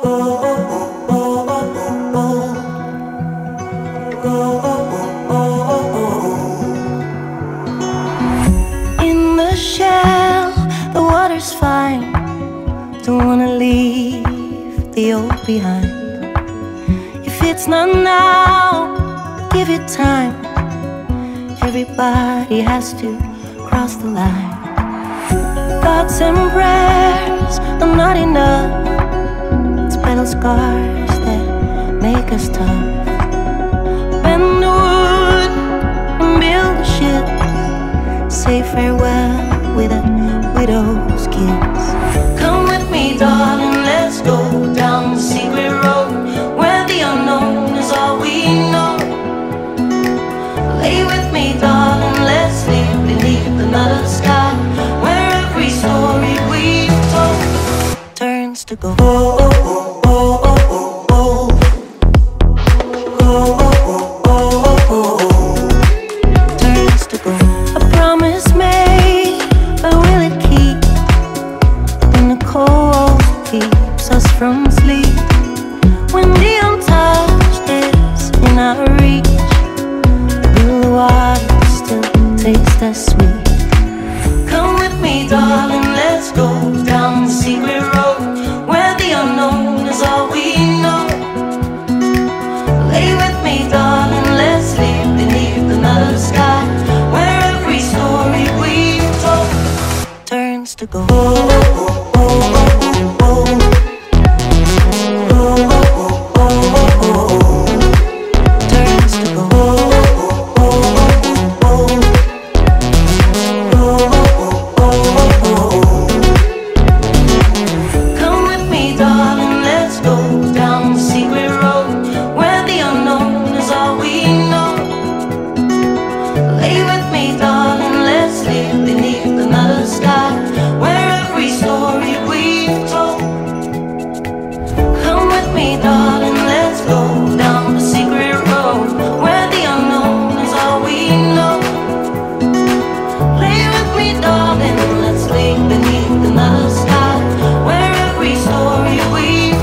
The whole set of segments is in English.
In the shell, the water's fine. Don't wanna leave the old behind. If it's not now, give it time. Everybody has to cross the line. Thoughts and prayers are not enough. It's battle scars that make us tough. Bend the wood and build a ship. Say farewell with a widow's kiss. Come with me, darling, let's go down the secret road where the unknown is all we know. Lay with me, darling, let's live beneath another sky where every story we've told turns to gold. Keeps us from sleep when the untouched is in our reach. Will the water still taste as sweet? Come with me, darling, let's go down the secret road where the unknown is all we know. Lay with me, darling, let's live beneath another sky where every story we've told turns to gold.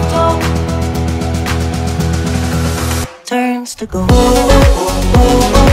Turns to gold.